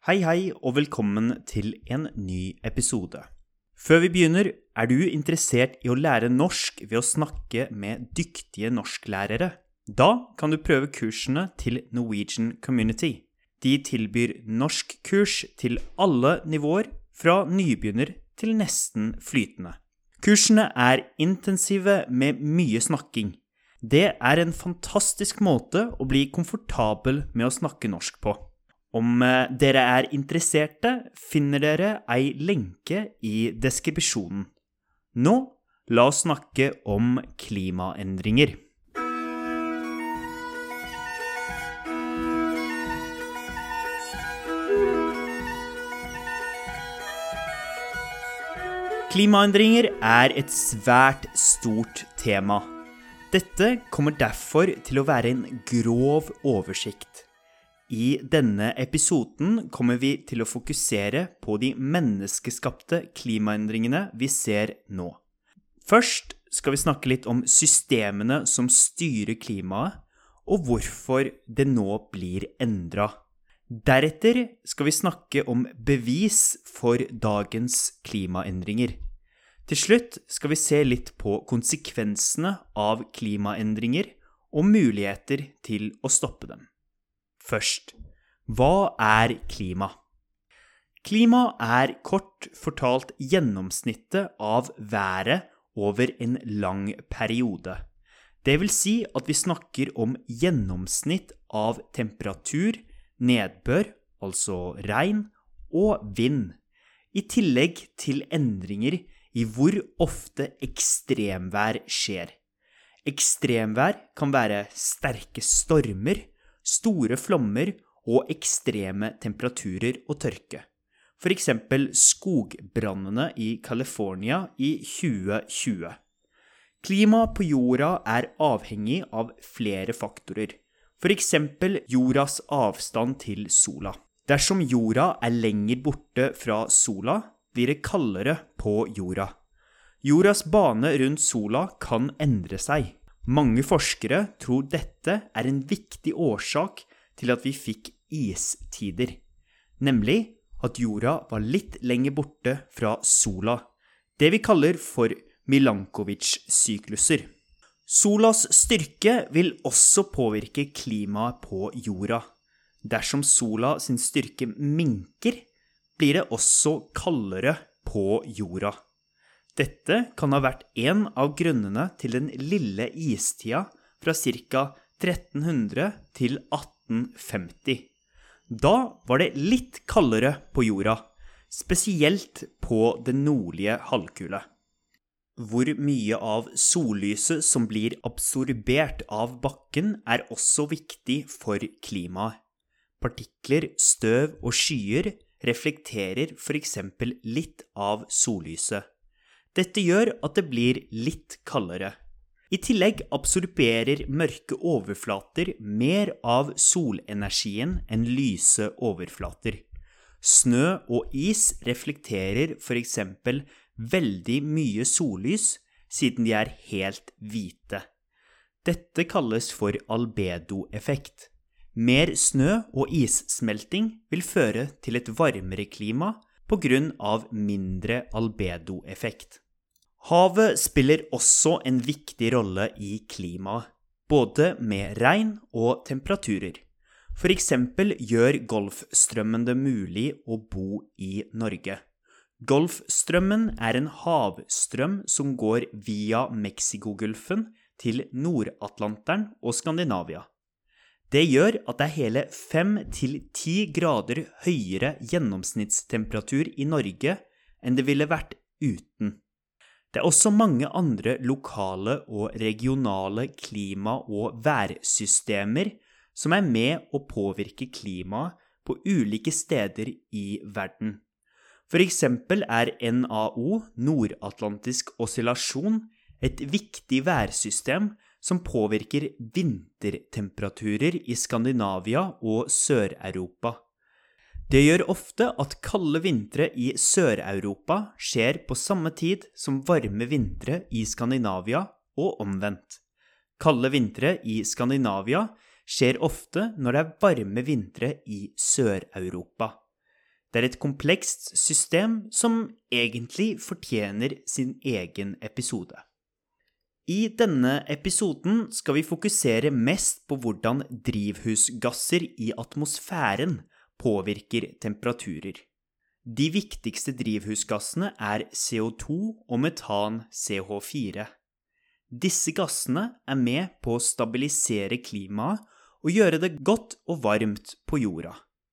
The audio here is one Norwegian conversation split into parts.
Hei hei og velkommen til en ny episode. Før vi begynner, du interessert i å lære norsk ved å snakke med dyktige norsklærere? Da kan du prøve kursene til Norwegian Community. De tilbyr norskkurs til alle nivåer, fra nybegynner til nesten flytende. Kursene intensive med mye snakking. Det en fantastisk måte å bli komfortabel med å snakke norsk på. Om dere interesserte, finner dere ei lenke i deskripsjonen. Nå, la oss snakke om klimaendringer. Klimaendringer et svært stort tema. Dette kommer derfor til å være en grov oversikt. I denne episoden kommer vi til å fokusere på de menneskeskapte klimaendringene vi ser nå. Først skal vi snakke litt om systemene som styrer klimaet, og hvorfor det nå blir endret. Deretter skal vi snakke om bevis for dagens klimaendringer. Til slutt skal vi se litt på konsekvensene av klimaendringer og muligheter til å stoppe dem. Først, hva klima? Klima kort fortalt gjennomsnittet av været over en lang periode. Det vil si at vi snakker om gjennomsnitt av temperatur, nedbør, altså regn, og vind, i tillegg til endringer i hvor ofte ekstremvær skjer. Ekstremvær kan være sterke stormer, store flommer og ekstreme temperaturer og tørke. For eksempel skogbrannene i California i 2020. Klima på jorda avhengig av flere faktorer. For eksempel jordas avstand til sola. Dersom jorda lenger borte fra sola, blir det kaldere på jorda. Jordas bane rundt sola kan endre seg. Mange forskere tror dette en viktig årsak til at vi fikk istider, nemlig at jorda var litt lenger borte fra sola, det vi kaller for Milankovitch-sykluser. Solas styrke vil også påvirke klimaet på jorda. Dersom sola sin styrke minker, blir det også kaldere på jorda. Dette kan ha vært en av grunnene til den lille istida fra ca. 1300 til 1850. Da var det litt kaldere på jorda, spesielt på den nordlige halvkule. Hvor mye av sollyset som blir absorbert av bakken også viktig for klimaet. Partikler, støv og skyer reflekterer for eksempel litt av sollyset. Dette gjør at det blir litt kaldere. I tillegg absorberer mørke overflater mer av solenergien enn lyse overflater. Snø og is reflekterer for eksempel veldig mye sollys siden de helt hvite. Dette kalles for albedoeffekt. Mer snø og issmelting vil føre til et varmere klima på grunn av mindre albedoeffekt. Havet spiller også en viktig rolle i klimaet, både med regn og temperaturer. For eksempel gjør Golfstrømmen det mulig å bo i Norge. Golfstrømmen en havstrøm som går via Mexikogolfen til Nord-Atlanteren og Skandinavia. Det gjør at det hele 5-10 grader høyere gjennomsnittstemperatur i Norge enn det ville vært uten. Det også mange andre lokale og regionale klima- og værsystemer som med å påvirke klimaet på ulike steder i verden. For eksempel NAO, Nordatlantisk oscillasjon, et viktig værsystem som påvirker vintertemperaturer i Skandinavia og Sør-Europa. Det gjør ofte at kalde vintre i Sør-Europa skjer på samme tid som varme vintre i Skandinavia og omvendt. Kalde vintre i Skandinavia skjer ofte når det varme vintre i Sør-Europa. Det er et komplekst system som egentlig fortjener sin egen episode. I denne episoden skal vi fokusere mest på hvordan drivhusgasser i atmosfæren påvirker temperaturer. De viktigste drivhusgassene er CO2 og metan CH4. Disse gassene er med på å stabilisere klimaet og gjøre det godt og varmt på jorda.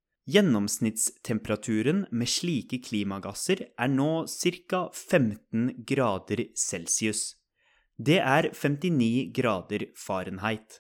Gjennomsnittstemperaturen med slike klimagasser er nå ca. 15 grader Celsius. Det er 59 grader Fahrenheit.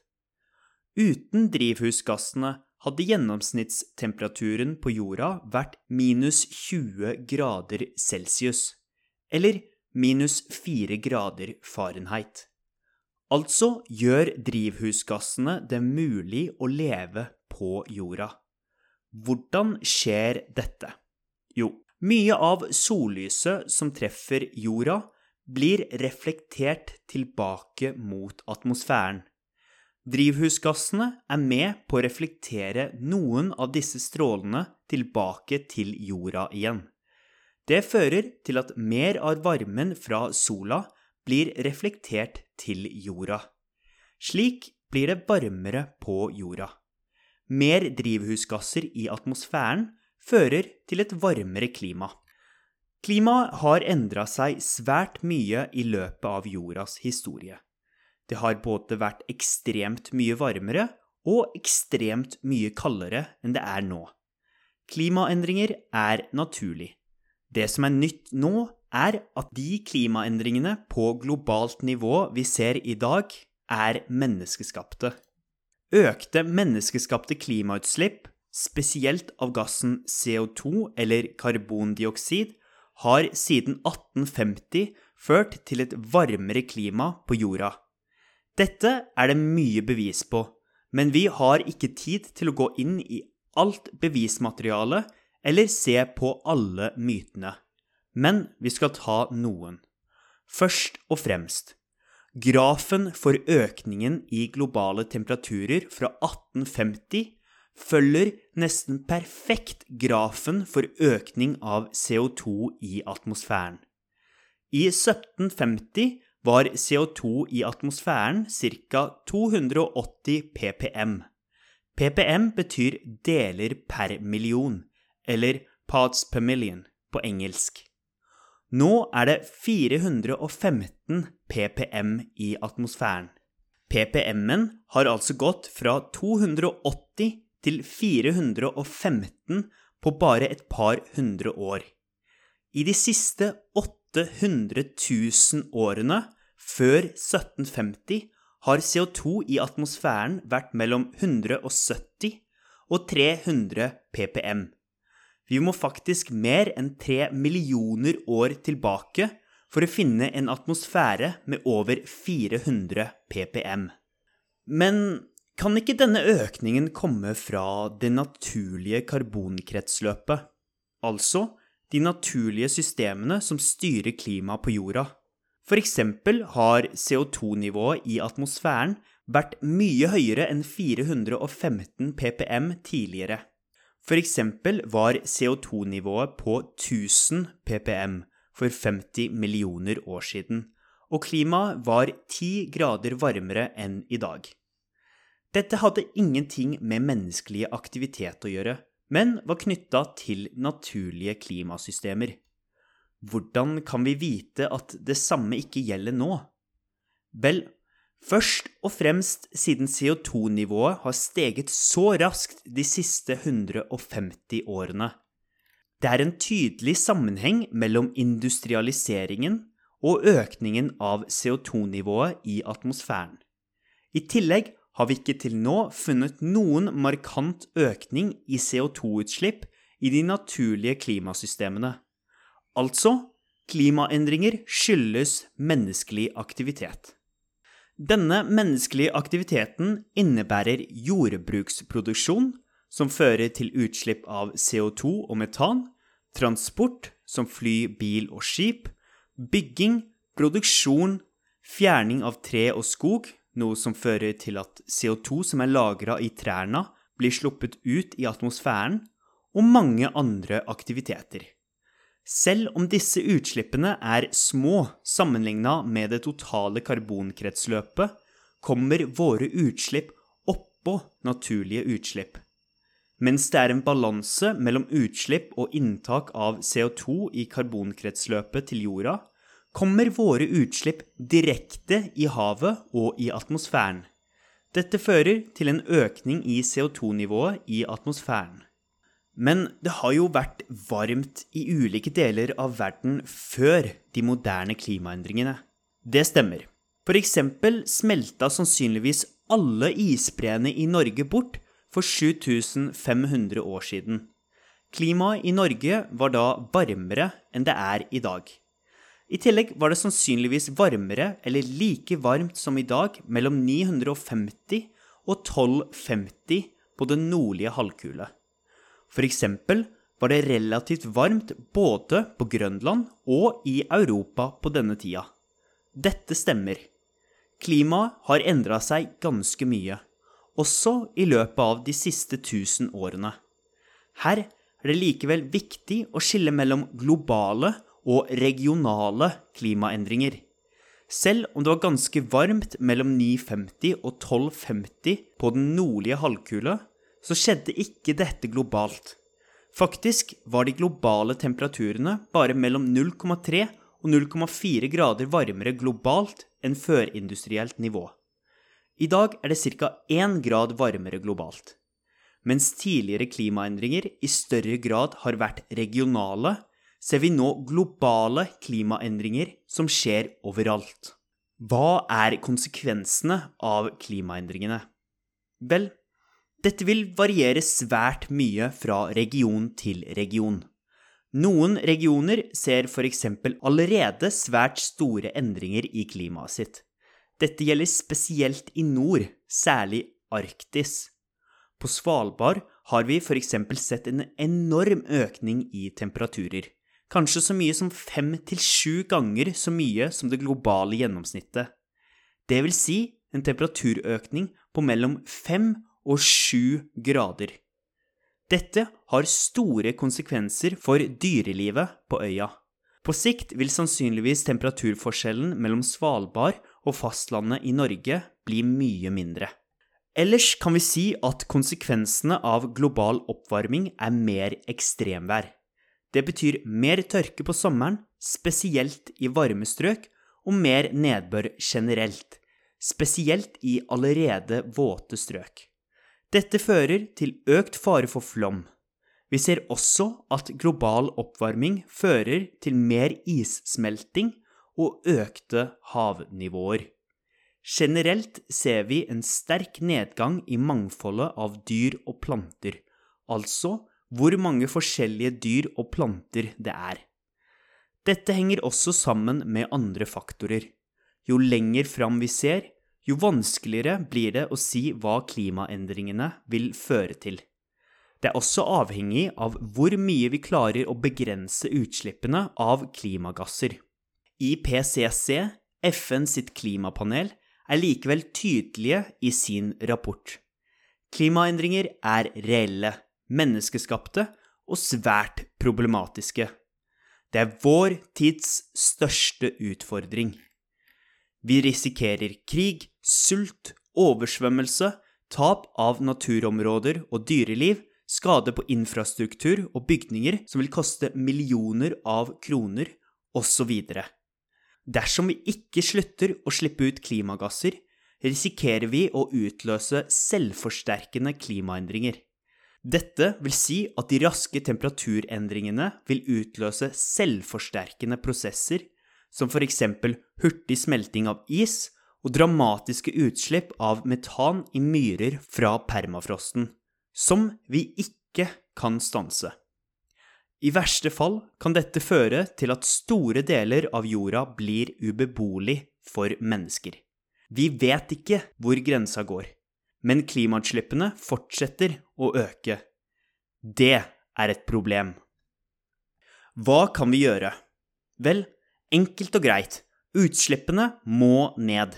Uten drivhusgassene hadde gjennomsnittstemperaturen på jorda vært minus 20 grader Celsius, eller minus 4 grader Fahrenheit. Altså gjør drivhusgassene det mulig å leve på jorda. Hvordan skjer dette? Jo, mye av sollyset som treffer jorda blir reflektert tilbake mot atmosfæren. Drivhusgassene er med på å reflektere noen av disse strålene tilbake til jorda igjen. Det fører til at mer av varmen fra sola blir reflektert til jorda. Slik blir det varmere på jorda. Mer drivhusgasser i atmosfæren fører til et varmere klima. Klimaet har endret seg svært mye i løpet av jordas historie. Det har både vært ekstremt mye varmere og ekstremt mye kaldere enn det er nå. Klimaendringer er naturlig. Det som er nytt nå, er at de klimaendringene på globalt nivå vi ser i dag, er menneskeskapte. Økte menneskeskapte klimautslipp, spesielt av gassen CO2 eller karbondioksid, har siden 1850 ført til et varmere klima på jorda. Dette er det mye bevis på, men vi har ikke tid til å gå inn i alt bevismateriale eller se på alle mytene. Men vi skal ta noen. Først og fremst, grafen for økningen i globale temperaturer fra 1850 følger nesten perfekt grafen for økning av CO2 i atmosfæren. I 1750 var CO2 i atmosfæren ca. 280 ppm. ppm betyr deler per million, eller parts per million på engelsk. Nå er det 415 ppm i atmosfæren. ppm-en har altså gått fra 280 til 415 på bare et par hundre år. I de siste 800 000 årene før 1750 har CO2 i atmosfæren vært mellom 170 og 300 ppm. Vi må faktisk mer enn 3 millioner år tilbake for å finne en atmosfære med over 400 ppm. Men kan ikke denne økningen komme fra det naturlige karbonkretsløpet, altså de naturlige systemene som styrer klimaet på jorda? For eksempel har CO2-nivået i atmosfæren vært mye høyere enn 415 ppm tidligere. For eksempel var CO2-nivået på 1000 ppm for 50 millioner år siden, og klimaet var 10 grader varmere enn i dag. Dette hadde ingenting med menneskelig aktivitet å gjøre, men var knyttet til naturlige klimasystemer. Hvordan kan vi vite at det samme ikke gjelder nå? Vel, først og fremst siden CO2-nivået har steget så raskt de siste 150 årene. Det er en tydelig sammenheng mellom industrialiseringen og økningen av CO2-nivået i atmosfæren. I tillegg har vi ikke til nå funnet noen markant økning i CO2-utslipp i de naturlige klimasystemene. Altså, klimaendringer skyldes menneskelig aktivitet. Denne menneskelige aktiviteten innebærer jordbruksproduksjon, som fører til utslipp av CO2 og metan, transport, som fly, bil og skip, bygging, produksjon, fjerning av tre og skog, noe som fører til at CO2 som er lagret i trærne blir sluppet ut i atmosfæren, og mange andre aktiviteter. Selv om disse utslippene små sammenlignet med det totale karbonkretsløpet, kommer våre utslipp oppå naturlige utslipp. Mens det en balanse mellom utslipp og inntak av CO2 i karbonkretsløpet til jorda, kommer våre utslipp direkte i havet og i atmosfæren. Dette fører til en økning i CO2-nivået i atmosfæren. Men det har jo vært varmt i ulike deler av verden før de moderne klimaendringene. Det stemmer. For eksempel smelta sannsynligvis alle isbreene i Norge bort for 7500 år siden. Klimaet i Norge var da varmere enn det i dag. I tillegg var det sannsynligvis varmere eller like varmt som i dag mellom 950 og 1250 på den nordlige halvkule. For eksempel var det relativt varmt både på Grønland og i Europa på denne tida. Dette stemmer. Klimaet har endret seg ganske mye, også i løpet av de siste 1000 årene. Her det likevel viktig å skille mellom globale og regionale klimaendringer. Selv om det var ganske varmt mellom 950 og 1250 på den nordlige halvkule, så skjedde ikke dette globalt. Faktisk var de globale temperaturene bare mellom 0,3 og 0,4 grader varmere globalt enn førindustrielt nivå. I dag det ca. 1 grad varmere globalt. Mens tidligere klimaendringer i større grad har vært regionale, ser vi nå globale klimaendringer som skjer overalt. Hva konsekvensene av klimaendringene? Vel, dette vil variere svært mye fra region til region. Noen regioner ser for eksempel allerede svært store endringer i klimaet sitt. Dette gjelder spesielt i nord, særlig Arktis. På Svalbard har vi for eksempel sett en enorm økning i temperaturer. Kanskje så mye som 5 til 7 ganger så mye som det globale gjennomsnittet. Det vil si en temperaturøkning på mellom 5 og 7 grader. Dette har store konsekvenser for dyrelivet på øya. På sikt vil sannsynligvis temperaturforskjellen mellom Svalbard og fastlandet i Norge bli mye mindre. Ellers kan vi si at konsekvensene av global oppvarming mer ekstremvær. Det betyr mer tørke på sommeren, spesielt i varme strøk, og mer nedbør generelt, spesielt i allerede våte strøk. Dette fører til økt fare for flom. Vi ser også at global oppvarming fører til mer issmelting og økte havnivåer. Generelt ser vi en sterk nedgang i mangfoldet av dyr og planter, altså hvor mange forskjellige dyr og planter det Dette henger også sammen med andre faktorer. Jo lenger fram vi ser, jo vanskeligere blir det å si hva klimaendringene vil føre til. Det også avhengig av hvor mye vi klarer å begrense utslippene av klimagasser. IPCC, FN sitt klimapanel, likevel tydelige i sin rapport. Klimaendringer reelle, menneskeskapte og svært problematiske. Det vår tids største utfordring. Vi risikerer krig, sult, oversvømmelse, tap av naturområder og dyreliv, skade på infrastruktur og bygninger som vil koste millioner av kroner, og så videre. Dersom vi ikke slutter å slippe ut klimagasser, risikerer vi å utløse selvforsterkende klimaendringer. Dette vil si at de raske temperaturendringene vil utløse selvforsterkende prosesser, som for eksempel hurtig smelting av is og dramatiske utslipp av metan i myrer fra permafrosten, som vi ikke kan stanse. I verste fall kan dette føre til at store deler av jorda blir ubeboelig for mennesker. Vi vet ikke hvor grensa går, men klimautslippene fortsetter å øke. Det et problem. Hva kan vi gjøre? Vel, enkelt og greit, utslippene må ned.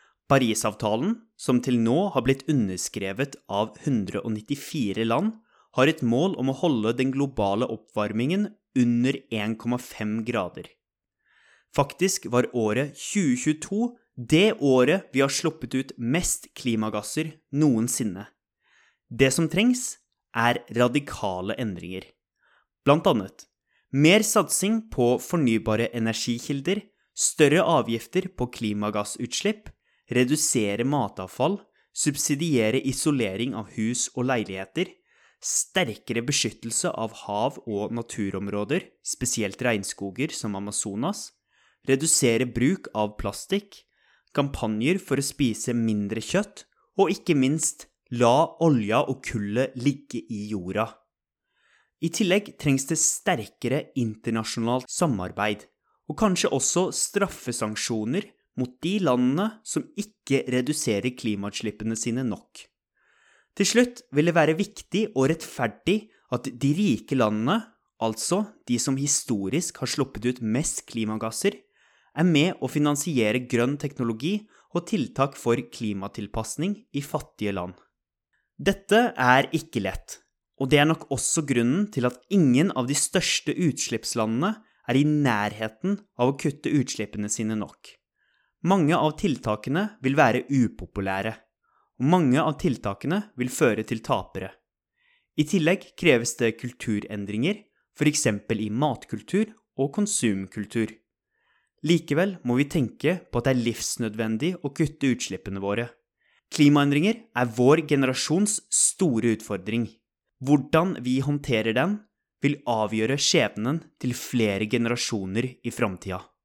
Parisavtalen, som til nå har blitt underskrevet av 194 land, har et mål om å holde den globale oppvarmingen under 1,5 grader. Faktisk var året 2022 det året vi har sluppet ut mest klimagasser noensinne. Det som trengs er radikale endringer. Blant annet mer satsing på fornybare energikilder, større avgifter på klimagassutslipp, redusere matavfall, subsidiere isolering av hus og leiligheter, sterkere beskyttelse av hav- og naturområder, spesielt regnskoger som Amazonas, redusere bruk av plastikk, kampanjer for å spise mindre kjøtt, og ikke minst la olja og kullet ligge i jorda. I tillegg trengs det sterkere internasjonalt samarbeid, og kanskje også straffesanksjoner mot de landene som ikke reduserer klimautslippene sine nok. Til slutt vil det være viktig og rettferdig at de rike landene, altså de som historisk har sluppet ut mest klimagasser, er med å finansiere grønn teknologi og tiltak for klimatilpasning i fattige land. Dette er ikke lett, og det er nok også grunnen til at ingen av de største utslippslandene er i nærheten av å kutte utslippene sine nok. Mange av tiltakene vil være upopulære, og mange av tiltakene vil føre til tapere. I tillegg kreves det kulturendringer, for eksempel i matkultur og konsumkultur. Likevel må vi tenke på at det er livsnødvendig å kutte utslippene våre. Klimaendringer er vår generasjons store utfordring. Hvordan vi håndterer den, vil avgjøre skjebnen til flere generasjoner i framtida.